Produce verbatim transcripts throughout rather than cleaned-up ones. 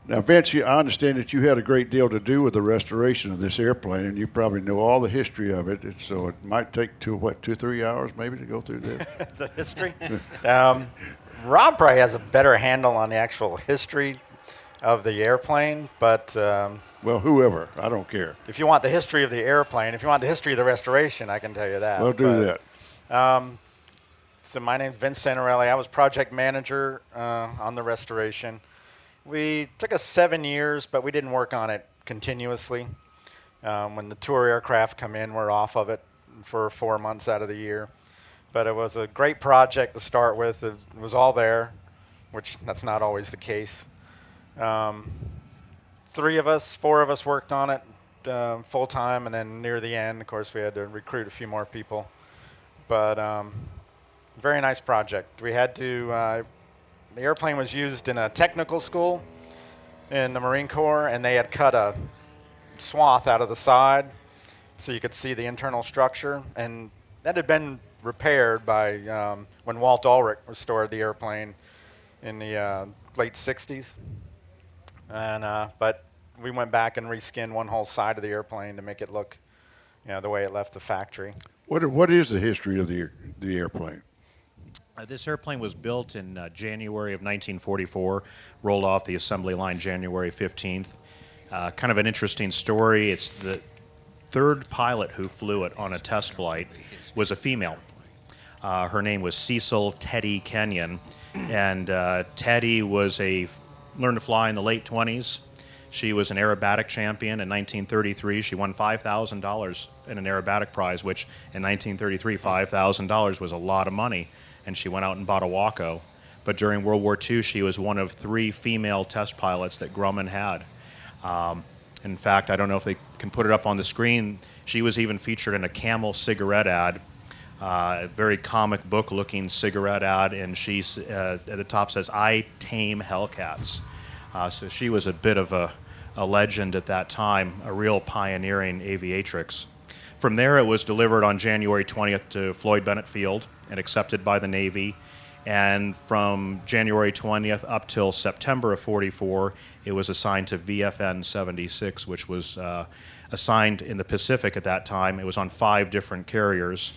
Now, Vince, you- I understand that you had a great deal to do with the restoration of this airplane, and you probably know all the history of it. And so it might take two, what, two, three hours maybe to go through this. The history. um, Rob probably has a better handle on the actual history of the airplane, but um, Well, whoever, I don't care. if you want the history of the airplane, if you want the history of the restoration, I can tell you that. We'll do But, that. Um, so my name's Vince Santarelli. I was project manager uh, on the restoration. We took us seven years, but we didn't work on it continuously. Um, when the tour aircraft come in, we're off of it for four months out of the year. But it was a great project to start with. It was all there, which that's not always the case. Um, three of us, four of us worked on it uh, full time, and then near the end, of course, we had to recruit a few more people. But um, very nice project. We had to. Uh, the airplane was used in a technical school in the Marine Corps, and they had cut a swath out of the side so you could see the internal structure, and that had been repaired by um, when Walt Ulrich restored the airplane in the uh, late sixties. And uh, but we went back and reskinned one whole side of the airplane to make it look, you know, the way it left the factory. What, what is the history of the, air- the airplane? Uh, this airplane was built in uh, January of nineteen forty-four, rolled off the assembly line January fifteenth. Uh, kind of an interesting story. It's the third pilot who flew it on a test flight was a female. Uh, her name was Cecil Teddy Kenyon, and uh, Teddy was a learned to fly in the late twenties. She was an aerobatic champion in nineteen thirty-three. She won five thousand dollars in an aerobatic prize, which in nineteen thirty-three, five thousand dollars was a lot of money, and she went out and bought a Waco. But during World War Two, she was one of three female test pilots that Grumman had. Um, in fact, I don't know if they can put it up on the screen. She was even featured in a Camel cigarette ad, uh, a very comic book looking cigarette ad, and she uh, at the top says, "I tame Hellcats." Uh, so she was a bit of a, a legend at that time, a real pioneering aviatrix. From there, it was delivered on January twentieth to Floyd Bennett Field and accepted by the Navy. And from January twentieth up till September of forty-four, it was assigned to V F N seventy-six, which was uh, assigned in the Pacific at that time. It was on five different carriers,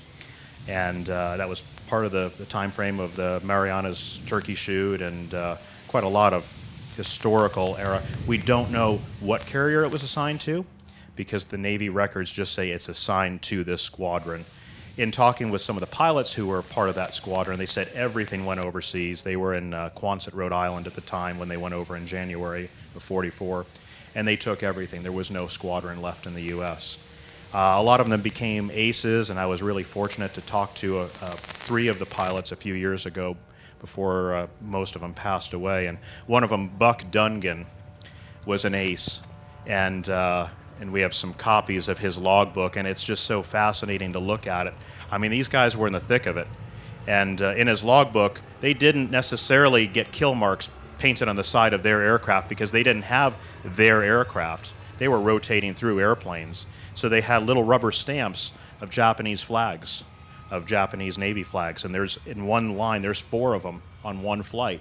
and uh, that was part of the, the time frame of the Marianas Turkey Shoot and uh, quite a lot of historical era. We don't know what carrier it was assigned to, because the Navy records just say it's assigned to this squadron. In talking with some of the pilots who were part of that squadron, they said everything went overseas. They were in uh, Quonset, Rhode Island at the time when they went over in January of forty-four, and they took everything. There was no squadron left in the U S Uh, a lot of them became aces, and I was really fortunate to talk to uh, uh, three of the pilots a few years ago before uh, most of them passed away. And one of them, Buck Dungan, was an ace, and uh, and we have some copies of his logbook, and it's just so fascinating to look at it. I mean, these guys were in the thick of it, and uh, in his logbook, they didn't necessarily get kill marks painted on the side of their aircraft because they didn't have their aircraft. They were rotating through airplanes, so they had little rubber stamps of Japanese flags, of Japanese Navy flags, and there's, in one line, there's four of them on one flight.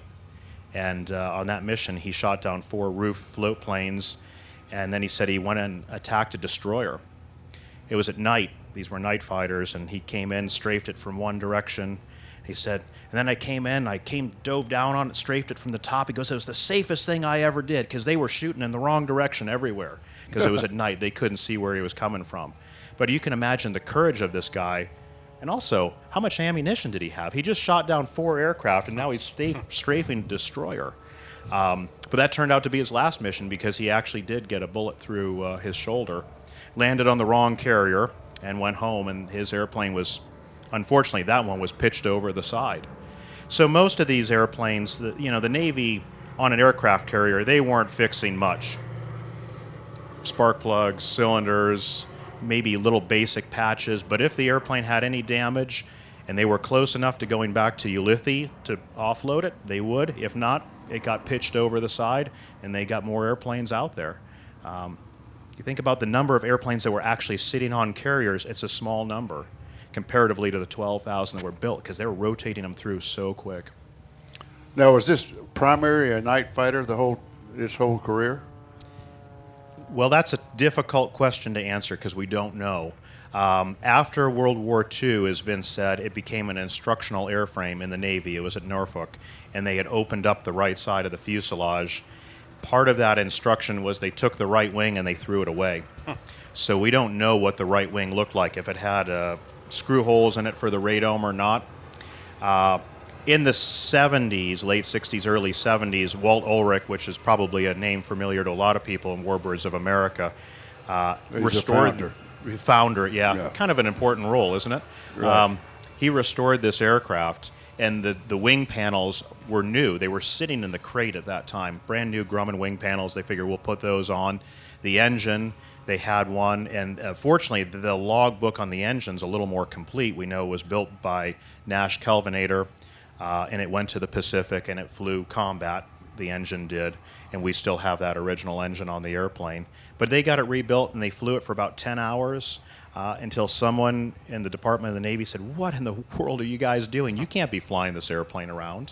And uh, on that mission, he shot down four roof float planes, and then he said he went and attacked a destroyer. It was at night. These were night fighters, and he came in, strafed it from one direction. He said, and then I came in, I came, dove down on it, strafed it from the top. He goes, it was the safest thing I ever did, because they were shooting in the wrong direction everywhere, because it was at night. They couldn't see where he was coming from. But you can imagine the courage of this guy, and also, how much ammunition did he have? He just shot down four aircraft, and now he's strafing a destroyer. Um, but that turned out to be his last mission, because he actually did get a bullet through uh, his shoulder, landed on the wrong carrier, and went home, and his airplane was, unfortunately, that one was pitched over the side. So most of these airplanes, the, you know, the Navy on an aircraft carrier, they weren't fixing much. Spark plugs, cylinders, maybe little basic patches, but if the airplane had any damage and they were close enough to going back to Ulithi to offload it, they would. If not, it got pitched over the side, and they got more airplanes out there. Um, you think about the number of airplanes that were actually sitting on carriers, it's a small number comparatively to the twelve thousand that were built, because they were rotating them through so quick. Now, was this primary a night fighter the whole its whole career? Well, that's a difficult question to answer because we don't know. Um, after World War Two, as Vince said, it became an instructional airframe in the Navy. It was at Norfolk, and they had opened up the right side of the fuselage. Part of that instruction was they took the right wing and they threw it away. Huh. So we don't know what the right wing looked like, if it had uh, screw holes in it for the radome or not. Uh, in the seventies, late sixties, early seventies, Walt Ulrich, which is probably a name familiar to a lot of people in Warbirds of America, uh, He's restored... the founder. Founder, yeah. yeah. Kind of an important role, isn't it? Right. Um, he restored this aircraft, and the, the wing panels were new. They were sitting in the crate at that time. Brand new Grumman wing panels. They figured we'll put those on. The engine, they had one, and uh, fortunately, the, the log book on the engine's a little more complete. We know it was built by Nash Kelvinator, uh, and it went to the Pacific, and it flew combat. The engine did, and we still have that original engine on the airplane. But they got it rebuilt, and they flew it for about ten hours uh, until someone in the Department of the Navy said, "What in the world are you guys doing? You can't be flying this airplane around."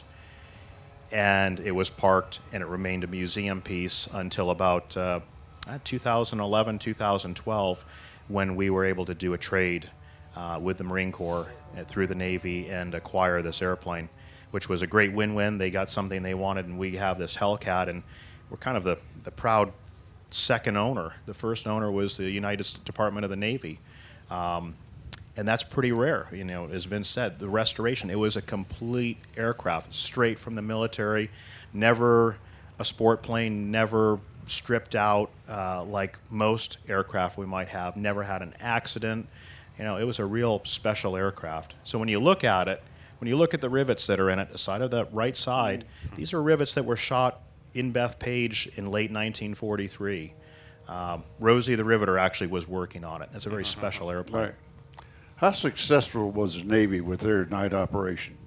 And it was parked, and it remained a museum piece until about uh, two thousand eleven, two thousand twelve, when we were able to do a trade uh, with the Marine Corps uh, through the Navy and acquire this airplane, which was a great win-win. They got something they wanted, and we have this Hellcat, and we're kind of the, the proud second owner. The first owner was the United States Department of the Navy, um, and that's pretty rare. You know, as Vince said, the restoration, it was a complete aircraft, straight from the military, never a sport plane, never stripped out uh, like most aircraft we might have, never had an accident. You know, it was a real special aircraft. So when you look at it, when you look at the rivets that are in it, the side of the right side, these are rivets that were shot in Bethpage in late nineteen forty-three. Um, Rosie the Riveter actually was working on it. It's a very special airplane. Right. How successful was the Navy with their night operation?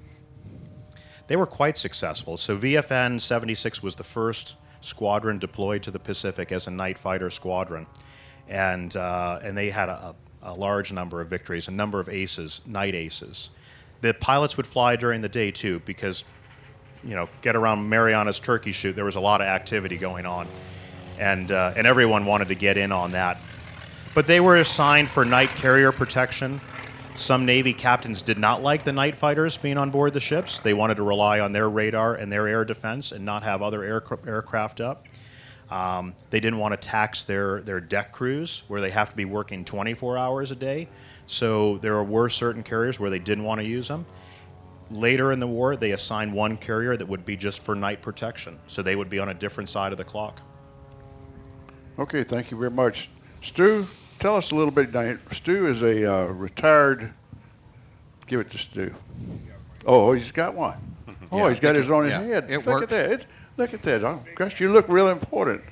They were quite successful. So V F N seventy-six was the first squadron deployed to the Pacific as a night fighter squadron. And, uh, and they had a, a large number of victories, a number of aces, night aces. The pilots would fly during the day, too, because, you know, get around Mariana's turkey shoot, there was a lot of activity going on. And, uh, and everyone wanted to get in on that. But they were assigned for night carrier protection. Some Navy captains did not like the night fighters being on board the ships. They wanted to rely on their radar and their air defense and not have other air, aircraft up. Um, they didn't want to tax their, their deck crews, where they have to be working twenty-four hours a day. So there were certain carriers where they didn't want to use them. Later in the war, they assigned one carrier that would be just for night protection. So they would be on a different side of the clock. Okay, thank you very much. Stu, tell us a little bit. Stu is a uh, retired, give it to Stu. Oh, he's got one. Oh, Yeah, he's got his on his yeah, head. it look works. at that. It, look at that. Oh, gosh, you look real important.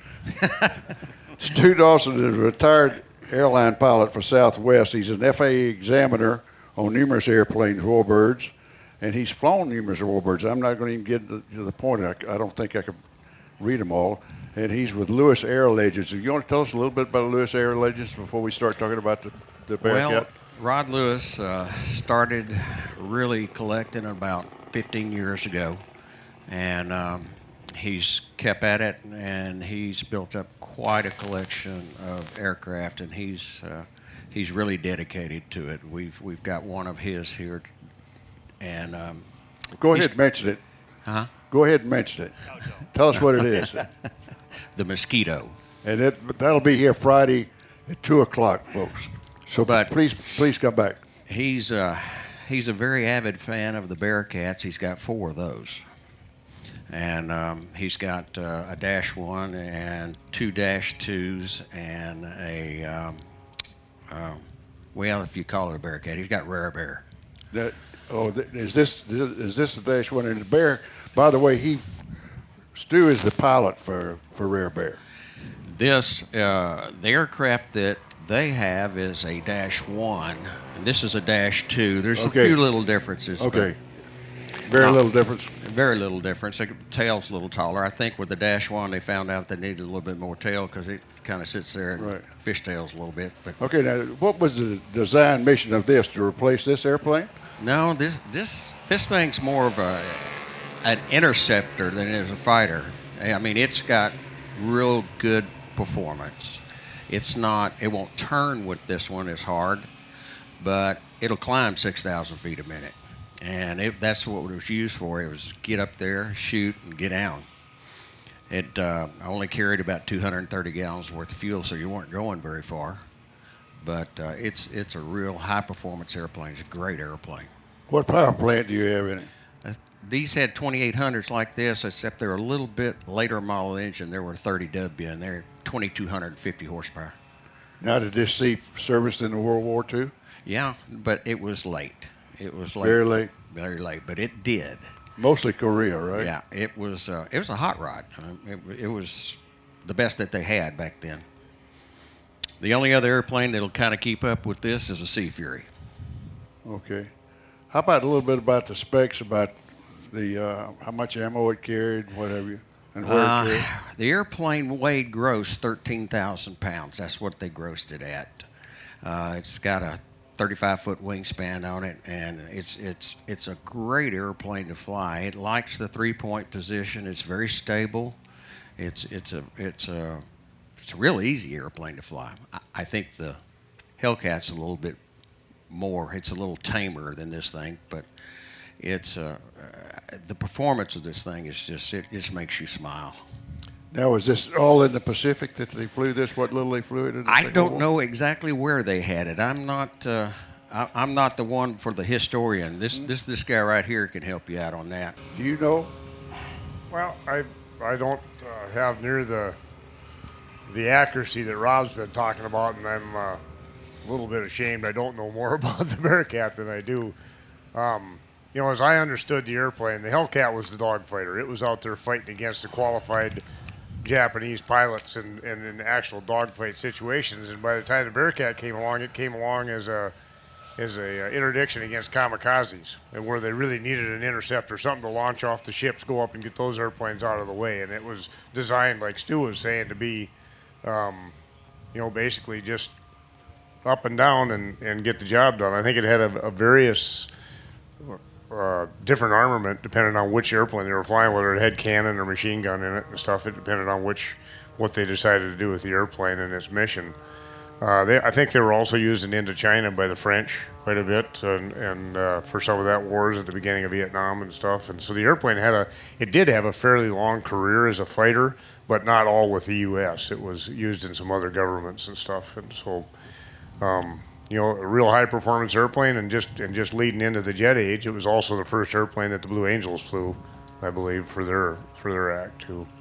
Stu Dawson is a retired airline pilot for Southwest. He's an F A A examiner on numerous airplanes, warbirds, and he's flown numerous warbirds. I'm not going to even get to, to the point. I, I don't think I could read them all. And he's with Lewis Air Legends. You want to tell us a little bit about Lewis Air Legends before we start talking about the, the Bearcat? Well, Rod Lewis uh, started really collecting about fifteen years ago, and um, he's kept at it, and he's built up quite a collection of aircraft, and he's uh, he's really dedicated to it. We've we've got one of his here, and um, Go ahead and mention it. huh? Go ahead and mention it. Tell us what it is. The Mosquito. And it, that'll be here Friday at two o'clock, folks. So But- please, please come back. He's uh, he's a very avid fan of the Bearcats. He's got four of those, and um, he's got uh, a Dash One and two Dash Twos and a um, uh, well, if you call it a Bearcat, he's got Rare Bear. That, oh, th- is this is this the Dash One? And the Bear, by the way, he Stu is the pilot for, for Rare Bear. This uh, the aircraft that they have is a Dash One, and this is a Dash Two. There's Okay. a few little differences. but Okay. Very No. little difference. Very little difference. The tail's a little taller. I think with the Dash One, they found out they needed a little bit more tail because it kind of sits there and Right. fishtails a little bit. But Okay, now what was the design mission of this? To replace this airplane? no, this this this thing's more of a an interceptor than it is a fighter. I mean, it's got real good performance. It's not, it won't turn with this one as hard, but it'll climb six thousand feet a minute. And it, that's what it was used for. It was get up there, shoot, and get down. It uh, only carried about two hundred thirty gallons worth of fuel, so you weren't going very far. But uh, it's it's a real high-performance airplane. It's a great airplane. What power plant do you have in it? Uh, These had twenty-eight hundreds like this, except they're a little bit later model engine. There were thirty W, and they're twenty-two fifty horsepower. Now, did this see service in the World War Two? Yeah, but it was late. It was late. Very late? Very late, but it did. Mostly Korea, right? Yeah, it was uh, it was a hot rod. Um, it, it was the best that they had back then. The only other airplane that'll kind of keep up with this is a Sea Fury. Okay. How about a little bit about the specs, about the uh, how much ammo it carried, what have you, and where Uh, it carried? the airplane weighed gross thirteen thousand pounds. That's what they grossed it at. Uh, it's got a thirty-five foot wingspan on it, and it's it's it's a great airplane to fly. It likes the three-point position. It's very stable. It's it's a it's a it's a real easy airplane to fly. I, I think the Hellcat's a little bit more. It's a little tamer than this thing, but it's uh, uh, the performance of this thing is just it just makes you smile. Now, is this all in the Pacific that they flew this? What little they flew it in? the I Second don't War? know exactly where they had it. I'm not. Uh, I, I'm not the one for the historian. This this this guy right here can help you out on that. Do you know? Well, I I don't uh, have near the the accuracy that Rob's been talking about, and I'm uh, a little bit ashamed I don't know more about the Bearcat than I do. Um, you know, as I understood the airplane, the Hellcat was the dogfighter. It was out there fighting against the qualified Japanese pilots in, in, in actual dogfight situations. And by the time the Bearcat came along, it came along as a as a uh, interdiction against kamikazes, and where they really needed an interceptor, something to launch off the ships, go up and get those airplanes out of the way. And it was designed, like Stu was saying, to be, um, you know, basically just up and down and, and get the job done. I think it had a, a various uh, different armament depending on which airplane they were flying, whether it had cannon or machine gun in it and stuff. It depended on which what they decided to do with the airplane and its mission. Uh, they, I think they were also used in Indochina by the French quite a bit, and, and uh, for some of that wars at the beginning of Vietnam and stuff. And so the airplane had a, it did have a fairly long career as a fighter, but not all with the U S. It was used in some other governments and stuff. And so, um, you know, a real high performance airplane, and just and just leading into the jet age, it was also the first airplane that the Blue Angels flew, I believe, for their for their act too.